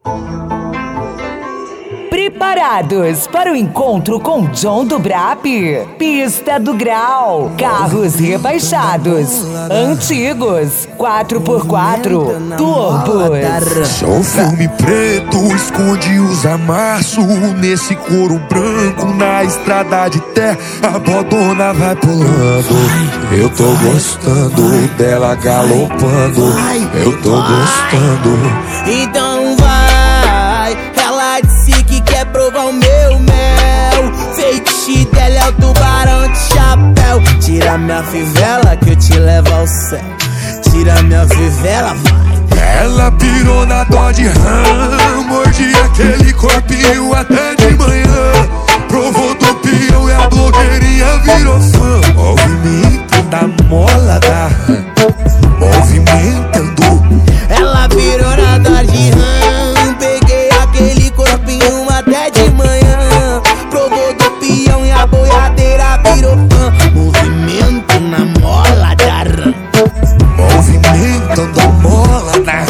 Preparados para o encontro com John do Brap? Pista do Grau. Carros rebaixados, antigos, 4x4, turbos. Só o filme preto esconde os amassos. Nesse couro branco na estrada de terra, a bodona vai pulando. Eu tô gostando dela galopando. Eu tô gostando. Então vai, ela disse que quer provar o meu mel. Feitiço dela é o tubarão de chapéu. Tira minha fivela que eu te levo ao céu. Tira minha fivela, vai. Ela pirou na Dodge Ram, mordi aquele corpinho até de manhã. Provou do peão e a blogueirinha virou fã. Movimento da mola da Ram, movimentando. Ela virou na Dodge Ram, peguei aquele corpinho até de manhã. Provou do peão e a boiadeira virou fã. Movimento na mola da Ram, movimentando a mola da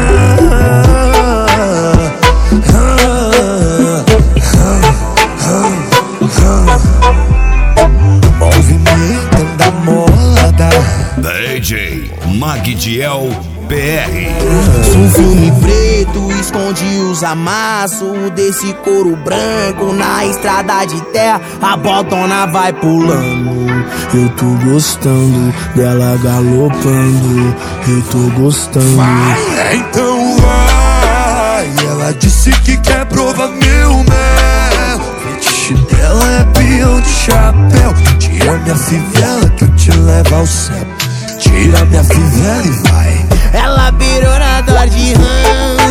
movimentando a mola da DJ Magdiel PR. Um filme preto esconde os amassos desse couro branco na estrada de terra, a botona vai pulando. Eu tô gostando dela galopando. Eu tô gostando. Vai, então vai. Ela disse que quer provar meu mel. Fetiche dela é peão de chapéu. Tira minha fivela que eu te levo ao céu. Tira minha fivela e vai. Ela virou na Dodge Ram,